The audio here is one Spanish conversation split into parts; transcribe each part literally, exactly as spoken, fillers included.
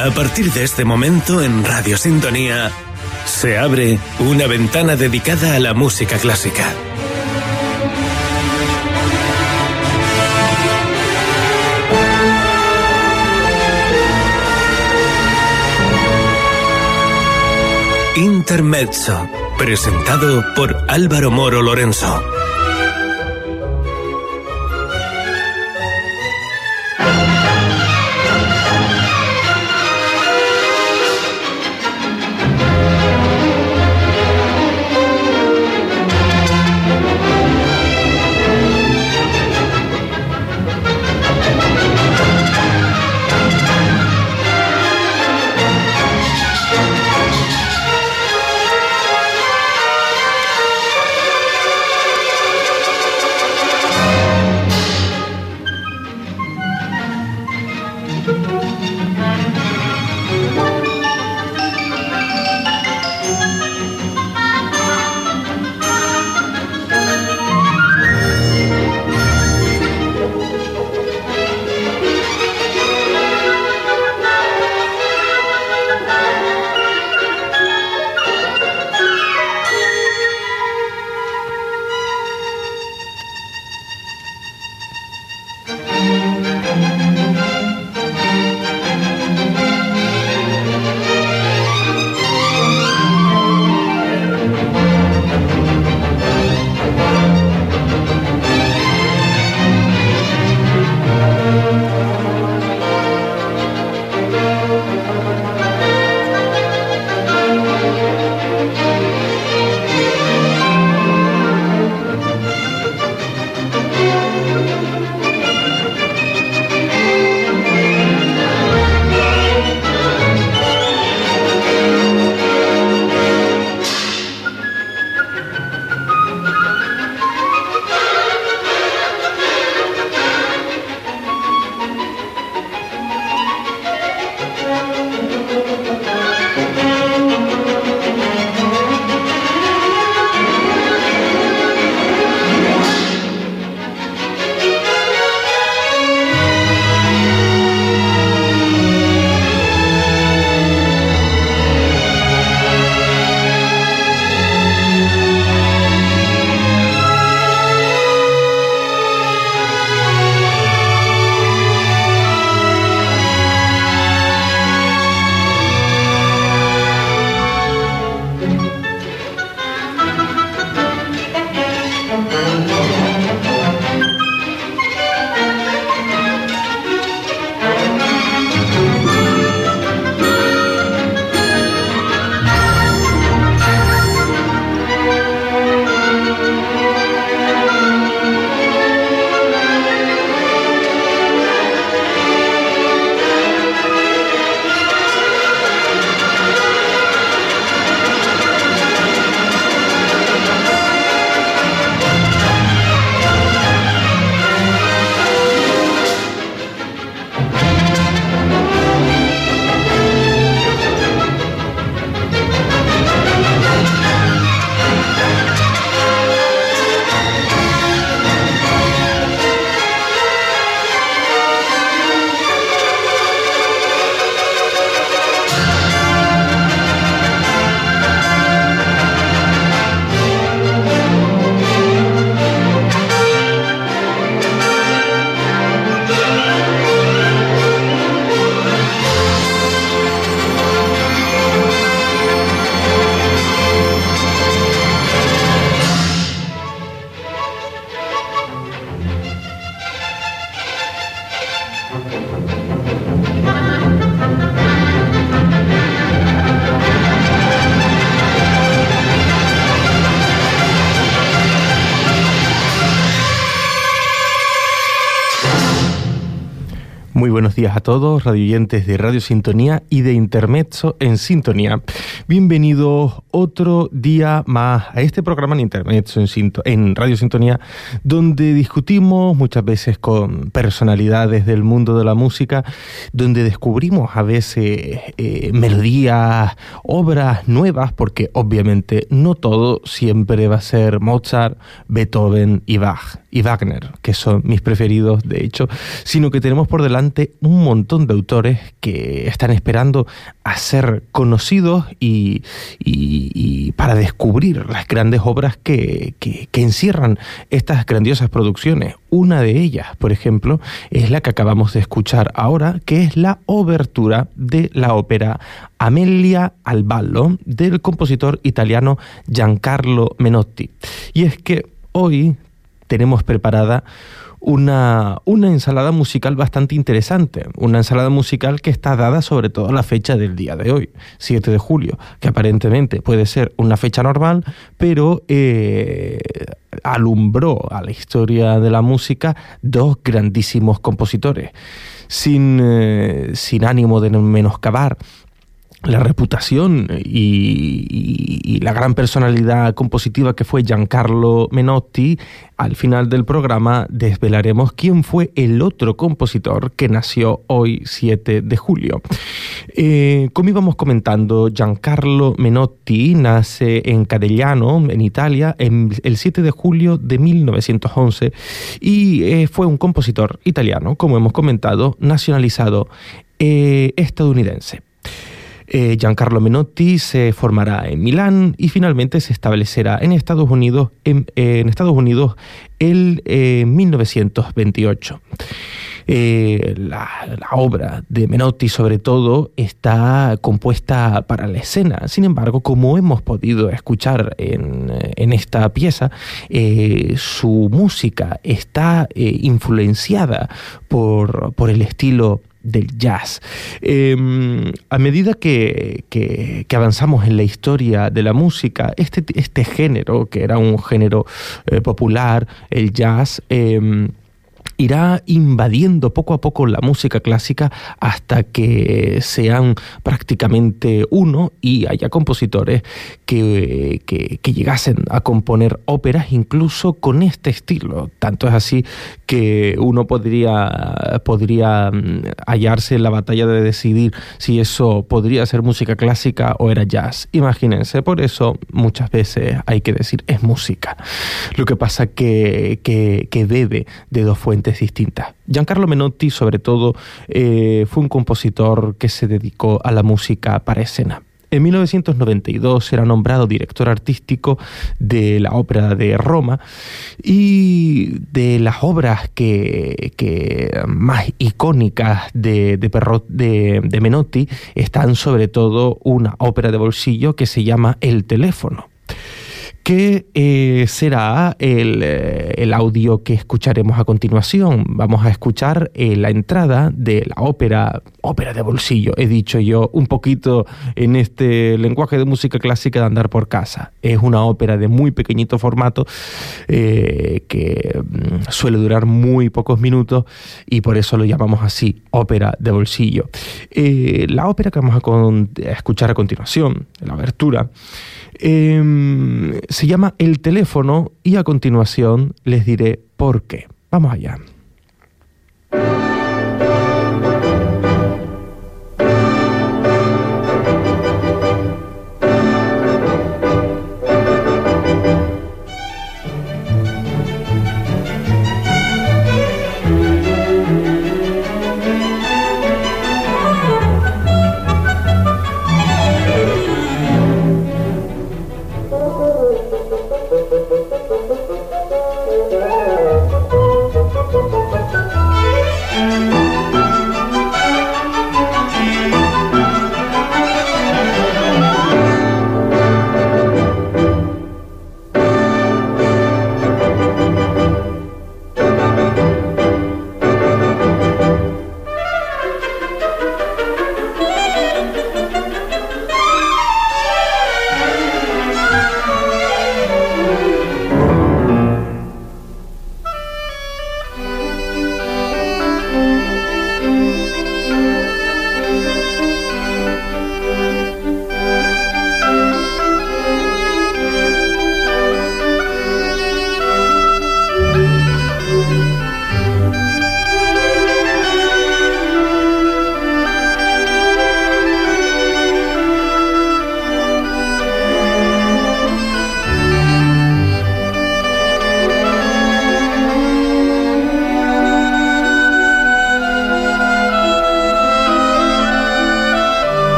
A partir de este momento en Radio Sintonía se abre una ventana dedicada a la música clásica. Intermezzo, presentado por Álvaro Moro Lorenzo. Muy buenos días a todos, radioyentes de Radio Sintonía y de Intermezzo en Sintonía. Bienvenidos otro día más a este programa en Intermezzo en, Sinto- en Radio Sintonía, donde discutimos muchas veces con personalidades del mundo de la música, donde descubrimos a veces eh, melodías, obras nuevas, porque obviamente no todo siempre va a ser Mozart, Beethoven y Bach y Wagner, que son mis preferidos de hecho, sino que tenemos por delante delante un montón de autores que están esperando a ser conocidos y, y, y para descubrir las grandes obras que, que, que encierran estas grandiosas producciones. Una de ellas, por ejemplo, es la que acabamos de escuchar ahora, que es la obertura de la ópera Amelia al ballo del compositor italiano Giancarlo Menotti. Y es que hoy tenemos preparada Una, una ensalada musical bastante interesante, una ensalada musical que está dada sobre todo a la fecha del día de hoy, siete de julio, que aparentemente puede ser una fecha normal, pero eh, alumbró a la historia de la música dos grandísimos compositores, sin, eh, sin ánimo de menoscabar la reputación y, y, y la gran personalidad compositiva que fue Giancarlo Menotti. Al final del programa desvelaremos quién fue el otro compositor que nació hoy, siete de julio. Eh, como íbamos comentando, Giancarlo Menotti nace en Cadegliano, en Italia, en el siete de julio de mil novecientos once y eh, fue un compositor italiano, como hemos comentado, nacionalizado eh, estadounidense. Eh, Giancarlo Menotti se formará en Milán y finalmente se establecerá en Estados Unidos en, eh, en Estados Unidos en eh, mil novecientos veintiocho. Eh, la, la obra de Menotti, sobre todo, está compuesta para la escena. Sin embargo, como hemos podido escuchar en, en esta pieza, eh, su música está eh, influenciada por, por el estilo del jazz. Eh, a medida que, que, que avanzamos en la historia de la música, este, este género, que era un género eh, popular, el jazz, eh, irá invadiendo poco a poco la música clásica hasta que sean prácticamente uno y haya compositores que, que, que llegasen a componer óperas incluso con este estilo. Tanto es así que uno podría, podría hallarse en la batalla de decidir si eso podría ser música clásica o era jazz. Imagínense, por eso muchas veces hay que decir es música. Lo que pasa que, que, que bebe de dos fuentes distintas. Giancarlo Menotti, sobre todo, eh, fue un compositor que se dedicó a la música para escena. En mil novecientos noventa y dos era nombrado director artístico de la Ópera de Roma y de las obras que, que más icónicas de, de, Perrot, de, de Menotti están sobre todo una ópera de bolsillo que se llama El teléfono, que eh, será el, eh, el audio que escucharemos a continuación. Vamos a escuchar eh, la entrada de la ópera, ópera de bolsillo, he dicho yo, un poquito en este lenguaje de música clásica de andar por casa. Es una ópera de muy pequeñito formato, eh, que mm, suele durar muy pocos minutos y por eso lo llamamos así, ópera de bolsillo. Eh, la ópera que vamos a, con, a escuchar a continuación, la abertura, Eh, se llama El teléfono y a continuación les diré por qué. Vamos allá. Thank you.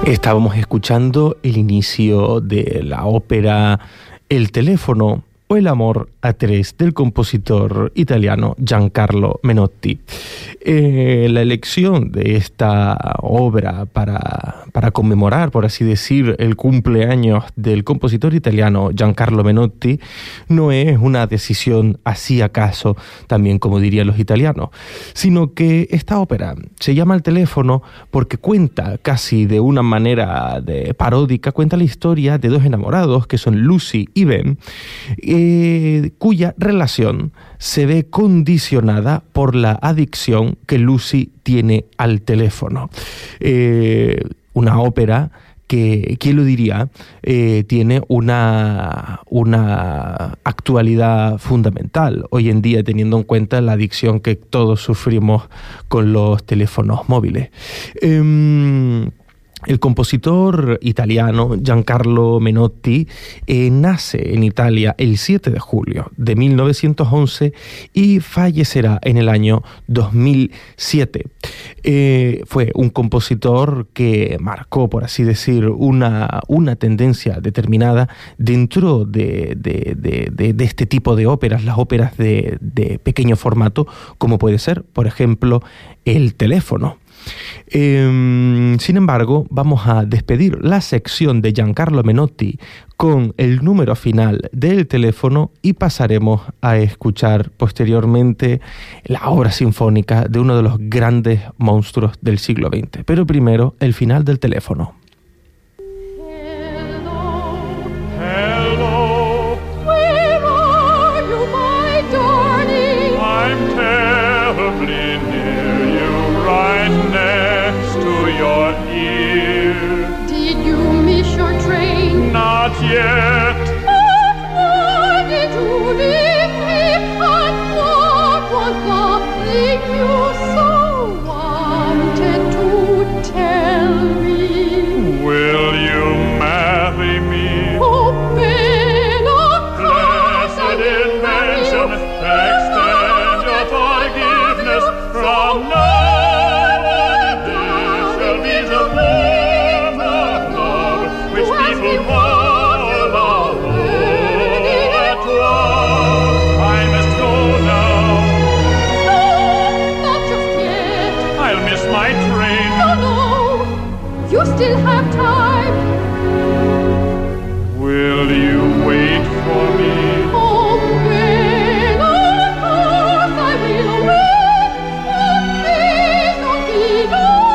Estábamos escuchando el inicio de la ópera El teléfono o El amor a tres del compositor italiano Giancarlo Menotti. Eh, la elección de esta obra para, para conmemorar, por así decir, el cumpleaños del compositor italiano Giancarlo Menotti no es una decisión así acaso, también como dirían los italianos, sino que esta ópera se llama El teléfono porque cuenta casi de una manera de paródica, cuenta la historia de dos enamorados que son Lucy y Ben, eh, cuya relación se ve condicionada por la adicción que Lucy tiene al teléfono. Eh, una ópera que, ¿quién lo diría?, eh, tiene una, una actualidad fundamental hoy en día, teniendo en cuenta la adicción que todos sufrimos con los teléfonos móviles. Eh, El compositor italiano Giancarlo Menotti eh, nace en Italia el siete de julio de mil novecientos once y fallecerá en el año dos mil siete. Eh, fue un compositor que marcó, por así decir, una, una tendencia determinada dentro de, de, de, de, de este tipo de óperas, las óperas de, de pequeño formato, como puede ser, por ejemplo, El teléfono. Eh, sin embargo, vamos a despedir la sección de Giancarlo Menotti con el número final del teléfono y pasaremos a escuchar posteriormente la obra sinfónica de uno de los grandes monstruos del siglo veinte. Pero primero, el final del teléfono. Not yet. But why did you leave me? And what was the thing you so wanted to tell me? Will you marry me? Oh, Ben, of course I Blessed will marry you. invention, extend your forgiveness from now on. This shall be the form of love which people want. You still have time. Will you wait for me? Oh, Ben, of course I will wait. But please don't be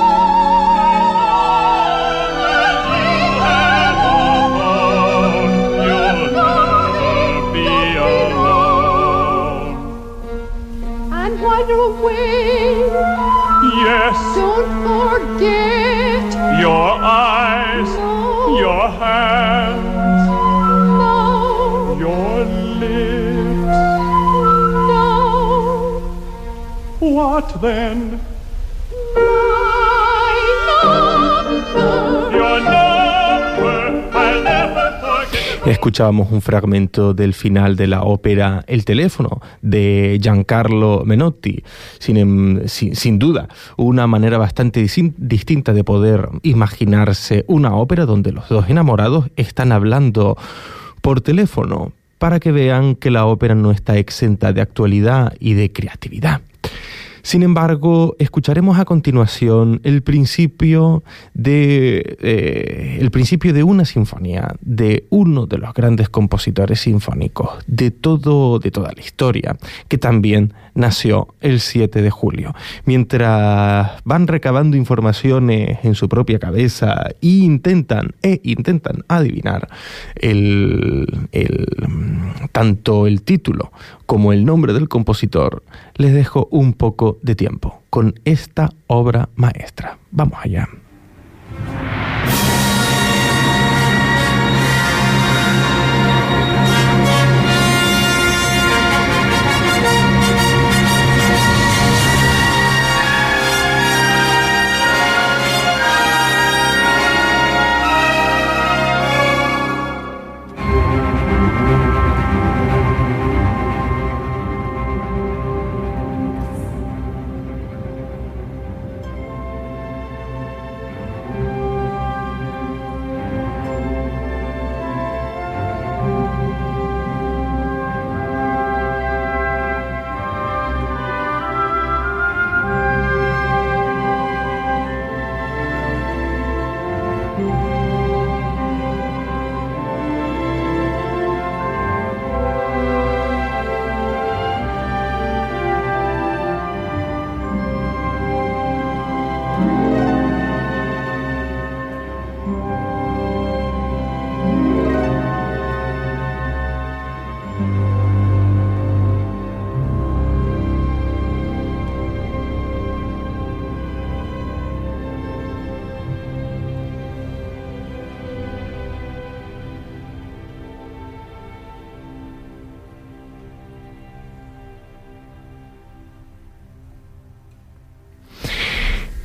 long. As you have alone, you'll never be alone. And while you're away, yes, don't forget your eyes, no, your hands, no, your lips. no. What then? My number. Your number, I'll never forget. Escuchábamos un fragmento del final de la ópera El teléfono de Giancarlo Menotti. Sin, sin, sin duda, una manera bastante distinta de poder imaginarse una ópera donde los dos enamorados están hablando por teléfono, para que vean que la ópera no está exenta de actualidad y de creatividad. Sin embargo, escucharemos a continuación el principio de, eh, el principio de una sinfonía de uno de los grandes compositores sinfónicos de, todo, de toda la historia, que también nació el siete de julio. Mientras van recabando informaciones en su propia cabeza e intentan, e intentan adivinar el, el, tanto el título como el nombre del compositor, les dejo un poco de tiempo con esta obra maestra. Vamos allá.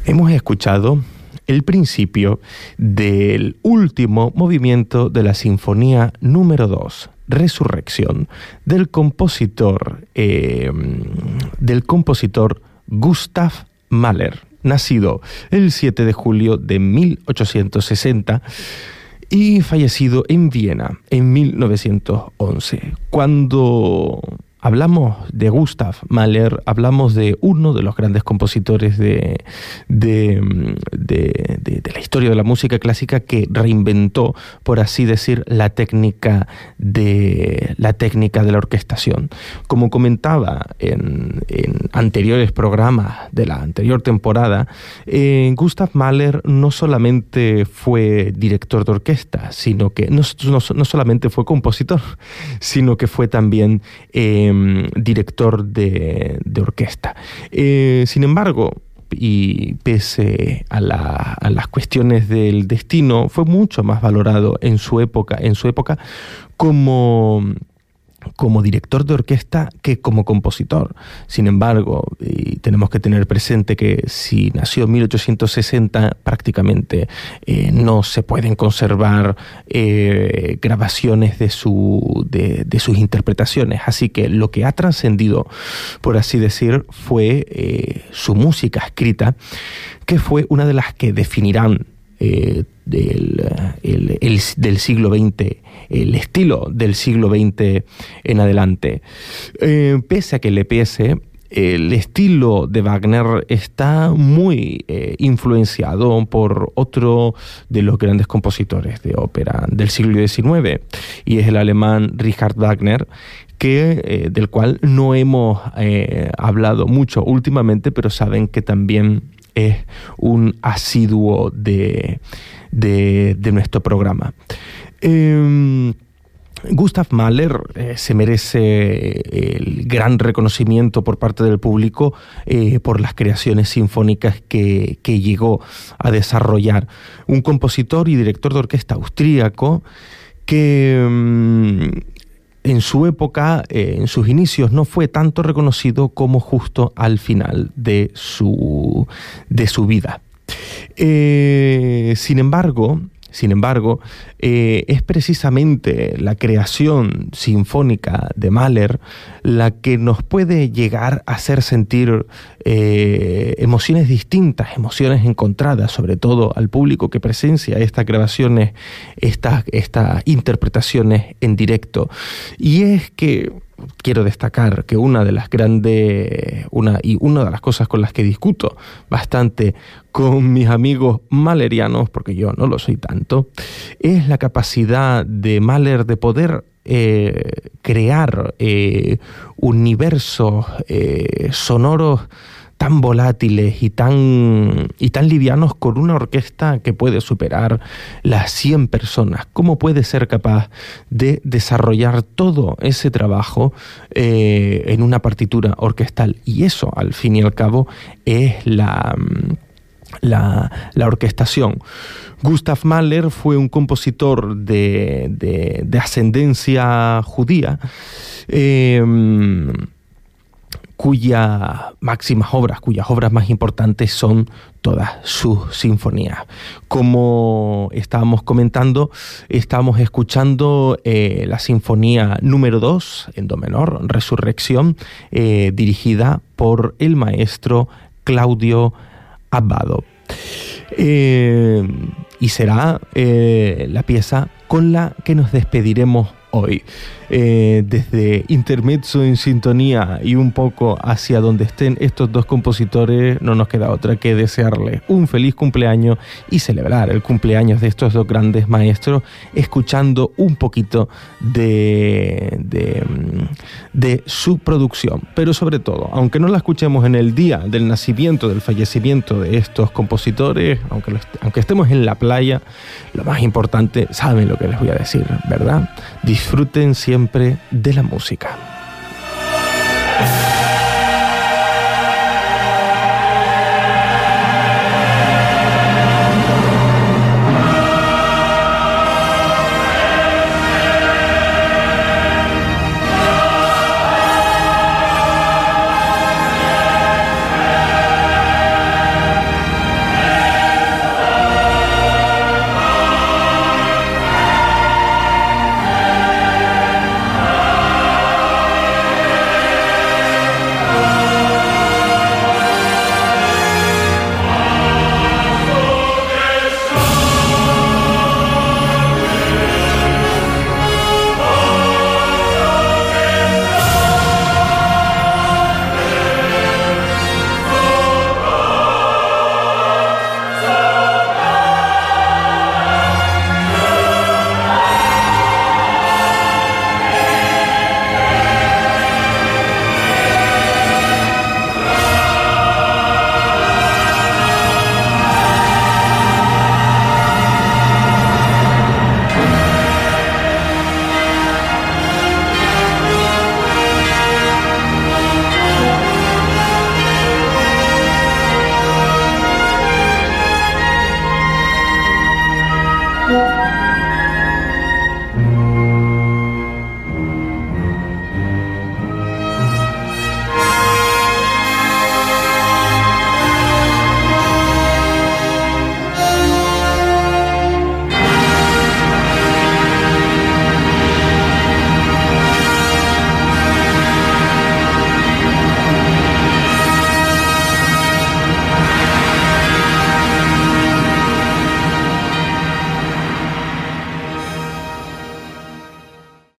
Hemos escuchado el principio del último movimiento de la Sinfonía número dos, Resurrección, del compositor, eh, del compositor Gustav Mahler, nacido el siete de julio de mil ochocientos sesenta y fallecido en Viena en mil novecientos once. Cuando hablamos de Gustav Mahler, hablamos de uno de los grandes compositores de, de, de, de, de la historia de la música clásica, que reinventó, por así decir, la técnica de la técnica de la orquestación. Como comentaba en, en anteriores programas de la anterior temporada, eh, Gustav Mahler no solamente fue director de orquesta, sino que no, no, no solamente fue compositor, sino que fue también eh, director de, de orquesta. Eh, sin embargo, y pese a, la, a las cuestiones del destino, fue mucho más valorado en su época, en su época como como director de orquesta que como compositor. Sin embargo, y tenemos que tener presente que si nació en mil ochocientos sesenta, prácticamente eh, no se pueden conservar eh, grabaciones de, su, de, de sus interpretaciones. Así que lo que ha trascendido, por así decir, fue eh, su música escrita, que fue una de las que definirán Eh, del, el, el, del siglo veinte, el estilo del siglo veinte en adelante. Eh, pese a que le pese, el estilo de Wagner está muy eh, influenciado por otro de los grandes compositores de ópera del siglo diecinueve, y es el alemán Richard Wagner, que, eh, del cual no hemos eh, hablado mucho últimamente, pero saben que también es un asiduo de, de, de nuestro programa. Eh, Gustav Mahler eh, se merece el gran reconocimiento por parte del público eh, por las creaciones sinfónicas que, que llegó a desarrollar. Un compositor y director de orquesta austríaco que Mm, en su época, eh, en sus inicios, no fue tanto reconocido como justo al final de su, de su vida. Eh, sin embargo, sin embargo, eh, es precisamente la creación sinfónica de Mahler la que nos puede llegar a hacer sentir eh, emociones distintas, emociones encontradas, sobre todo al público que presencia estas grabaciones, estas, estas interpretaciones en directo. Y es que quiero destacar que una de las grandes, una, y una de las cosas con las que discuto bastante con mis amigos mahlerianos, porque yo no lo soy tanto, es la capacidad de Mahler de poder eh, crear eh, universos eh, sonoros tan volátiles y tan, y tan livianos con una orquesta que puede superar las cien personas. ¿Cómo puede ser capaz de desarrollar todo ese trabajo eh, en una partitura orquestal? Y eso, al fin y al cabo, es la... La, la orquestación. Gustav Mahler fue un compositor de, de, de ascendencia judía, eh, cuyas máximas obras, cuyas obras más importantes son todas sus sinfonías. Como estábamos comentando, estábamos escuchando eh, la sinfonía número dos, en do menor, Resurrección, eh, dirigida por el maestro Claudio Abbado. Eh, y será eh, la pieza con la que nos despediremos hoy. Eh, desde Intermezzo en Sintonía y un poco hacia donde estén estos dos compositores, no nos queda otra que desearles un feliz cumpleaños y celebrar el cumpleaños de estos dos grandes maestros, escuchando un poquito de, de, de su producción. Pero sobre todo, aunque no la escuchemos en el día del nacimiento, del fallecimiento de estos compositores, aunque, lo, aunque estemos en la playa, lo más importante, saben lo que les voy a decir, ¿verdad? Disfruten siempre de la música.